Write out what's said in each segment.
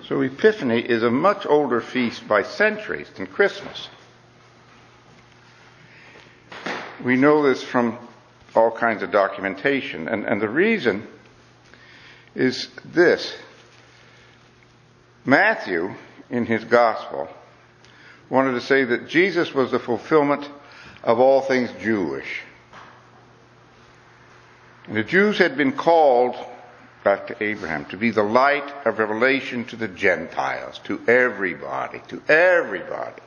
So Epiphany is a much older feast by centuries than Christmas. We know this from all kinds of documentation. And the reason is this. Matthew, in his gospel, wanted to say that Jesus was the fulfillment of all things Jewish. And the Jews had been called, back to Abraham, to be the light of revelation to the Gentiles, to everybody, to everybody.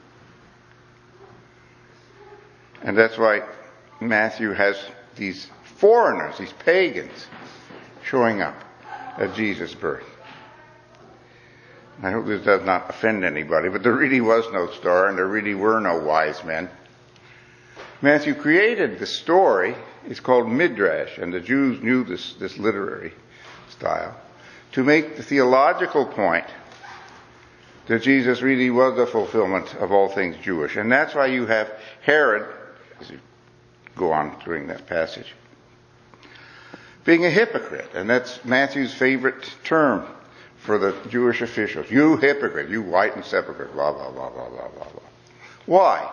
And that's why Matthew has these foreigners, these pagans, showing up at Jesus' birth. I hope this does not offend anybody, but there really was no star and there really were no wise men. Matthew created the story. It's called Midrash, and the Jews knew this literary style, to make the theological point that Jesus really was the fulfillment of all things Jewish. And that's why you have Herod, as you go on during that passage, being a hypocrite. And that's Matthew's favorite term for the Jewish officials. You hypocrite, you whitened sepulchre, blah, blah, blah, blah, blah, blah, blah. Why?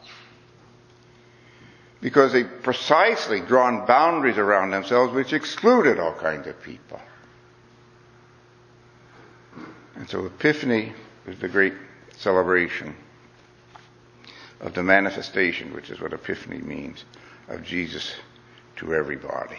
Because they precisely drawn boundaries around themselves which excluded all kinds of people. And so Epiphany is the great celebration of the manifestation, which is what Epiphany means, of Jesus to everybody.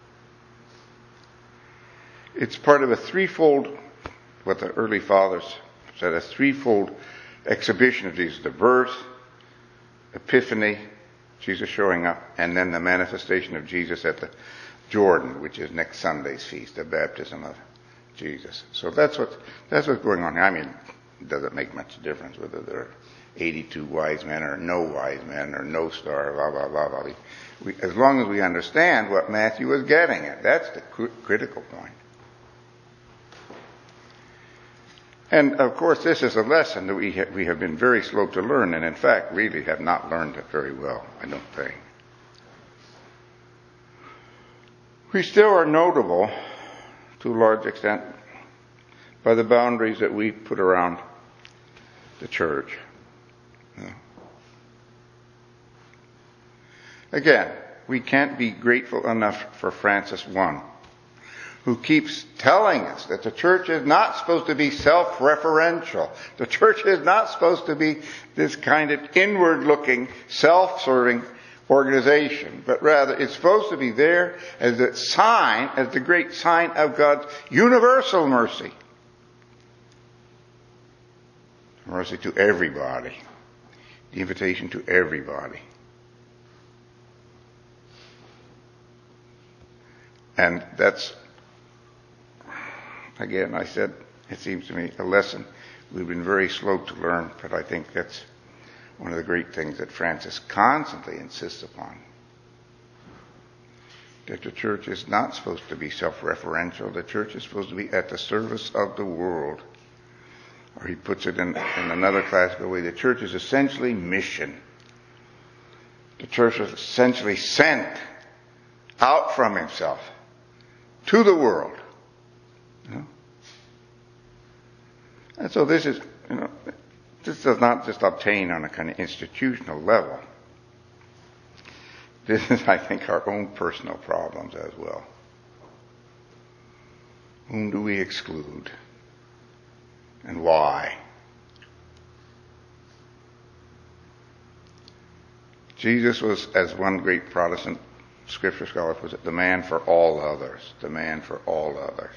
It's part of a threefold, what the early fathers said, a threefold exhibition of Jesus: the birth, Epiphany, Jesus showing up, and then the manifestation of Jesus at the Jordan, which is next Sunday's feast, the baptism of Jesus. So that's what's going on here. I mean, it doesn't make much difference whether there are 82 wise men or no wise men or no star, blah, blah, blah, blah. As long as we understand what Matthew was getting at, that's the critical point. And of course, this is a lesson that we have been very slow to learn, and in fact, really have not learned it very well, I don't think. We still are notable, to a large extent, by the boundaries that we put around the church. Again, we can't be grateful enough for Francis I, who keeps telling us that the church is not supposed to be self-referential. The church is not supposed to be this kind of inward-looking, self-serving organization, but rather it's supposed to be there as a sign, as the great sign of God's universal mercy. Mercy to everybody. The invitation to everybody. And that's, again, I said, it seems to me a lesson we've been very slow to learn, but I think that's one of the great things that Francis constantly insists upon. That the church is not supposed to be self-referential. The church is supposed to be at the service of the world. Or he puts it in another classical way, the church is essentially mission. The church is essentially sent out from himself to the world. And so this is, this does not just obtain on a kind of institutional level. This is, I think, our own personal problems as well. Whom do we exclude? And why? Jesus was, as one great Protestant scripture scholar puts it, the man for all others. The man for all others.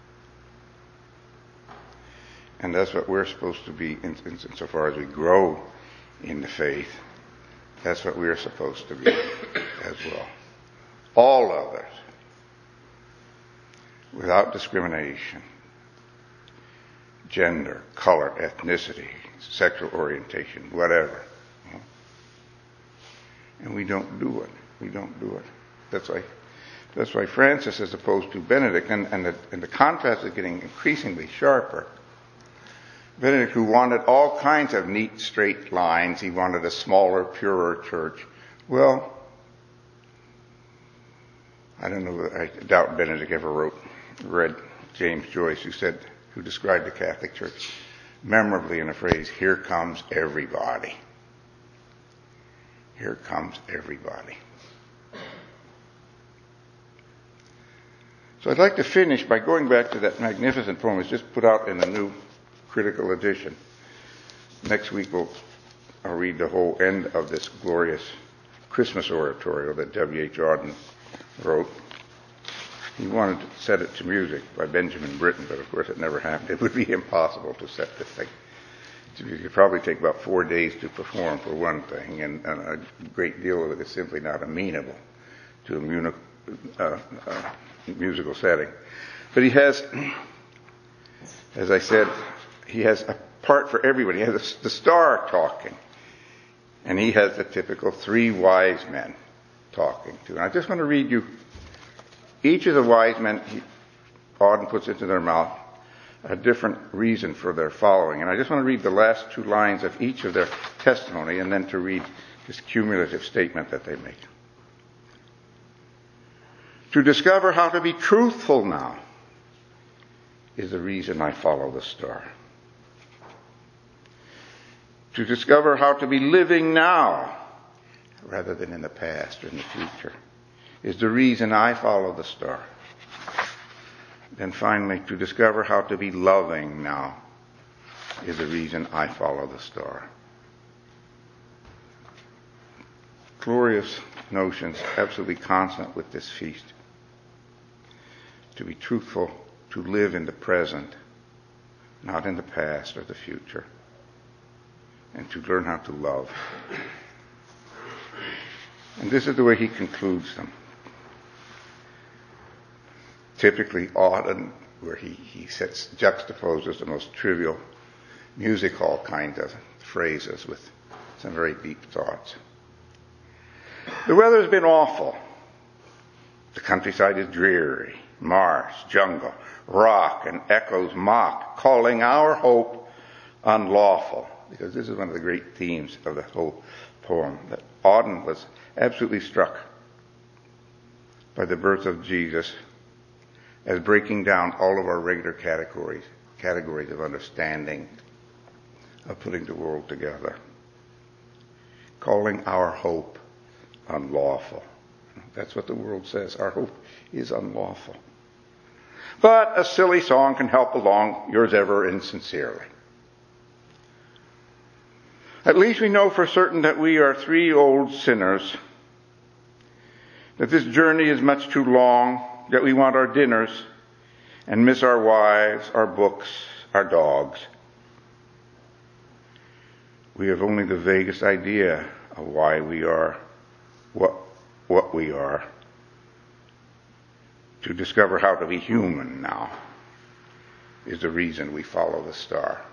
And that's what we're supposed to be insofar as we grow in the faith. That's what we're supposed to be as well. All others. Without discrimination. Gender, color, ethnicity, sexual orientation, whatever. And we don't do it. We don't do it. That's why Francis, as opposed to Benedict, and the contrast is getting increasingly sharper. Benedict, who wanted all kinds of neat, straight lines, he wanted a smaller, purer church. Well, I don't know, I doubt Benedict ever read James Joyce, who said, who described the Catholic Church memorably in the phrase, "Here comes everybody." Here comes everybody. So I'd like to finish by going back to that magnificent poem. It's just put out in a new critical edition. Next week I'll read the whole end of this glorious Christmas oratorio that W.H. Auden wrote. He wanted to set it to music by Benjamin Britten, but of course it never happened. It would be impossible to set this thing. It could probably take about 4 days to perform, for one thing, and a great deal of it is simply not amenable to a musical setting. But he has, as I said, he has a part for everybody. He has the star talking, and he has the typical three wise men talking too. And I just want to read you each of the wise men. Auden puts into their mouth a different reason for their following. And I just want to read the last two lines of each of their testimony and then to read this cumulative statement that they make. To discover how to be truthful now is the reason I follow the star. To discover how to be living now rather than in the past or in the future is the reason I follow the star. Then finally, to discover how to be loving now is the reason I follow the star. Glorious notions, absolutely consonant with this feast. To be truthful, to live in the present, not in the past or the future, and to learn how to love. And this is the way he concludes them. Typically Auden, where he juxtaposes the most trivial music hall kind of phrases with some very deep thoughts. The weather's been awful. The countryside is dreary, marsh, jungle, rock, and echoes mock, calling our hope unlawful. Because this is one of the great themes of the whole poem, that Auden was absolutely struck by the birth of Jesus as breaking down all of our regular categories of understanding, of putting the world together. Calling our hope unlawful. That's what the world says. Our hope is unlawful. But a silly song can help along, yours ever insincerely. At least we know for certain that we are three old sinners, that this journey is much too long, that we want our dinners and miss our wives, our books, our dogs. We have only the vaguest idea of why we are what we are. To discover how to be human now is the reason we follow the star.